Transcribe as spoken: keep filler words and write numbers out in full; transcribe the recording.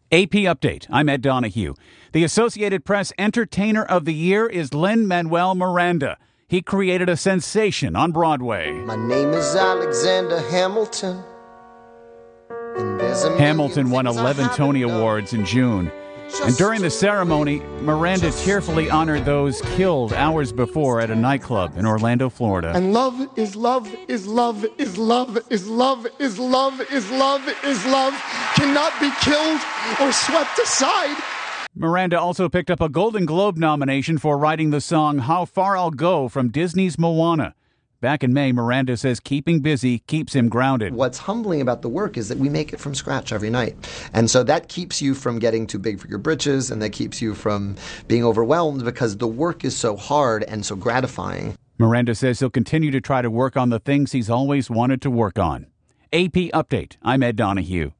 A P Update. I'm Ed Donahue. The Associated Press Entertainer of the Year is Lin-Manuel Miranda. He created a sensation on Broadway. My name is Alexander Hamilton. And there's a Hamilton won eleven Tony Awards in June. And during the ceremony, Miranda tearfully honored those killed hours before at a nightclub in Orlando, Florida. And love is love is love is love is love is love is love is love cannot be killed or swept aside. Miranda also picked up a Golden Globe nomination for writing the song How Far I'll Go from Disney's Moana. Back in May, Miranda says keeping busy keeps him grounded. What's humbling about the work is that we make it from scratch every night. And so that keeps you from getting too big for your britches, and that keeps you from being overwhelmed because the work is so hard and so gratifying. Miranda says he'll continue to try to work on the things he's always wanted to work on. A P Update. I'm Ed Donahue.